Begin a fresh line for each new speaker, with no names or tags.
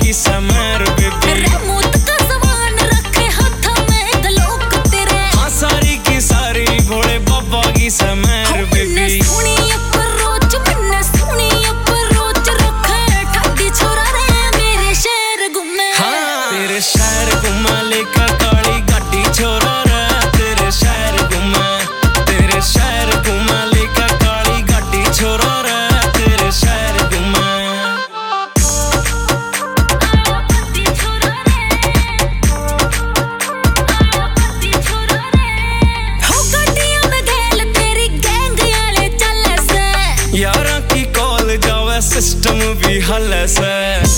की summer baby
रेमोट का सामान रखे हाथ में गलोक तेरे
हाँ सारी की सारी भोले बाबा की समर बेबी
सुनी अप्रोच मैंने सुनी अप्रोच रखे ठाडी छोरा रे मेरे शहर घूमे
हाँ तेरे शहर घूमा लेकर काली गाड़ी छोरा रे तेरे शहर घूमा तेरे शहर घूमा लेकर काली गाड़ी छोरा रे तेरे शहर घूमा यारा की कॉल जावे सिस्टम भी हल से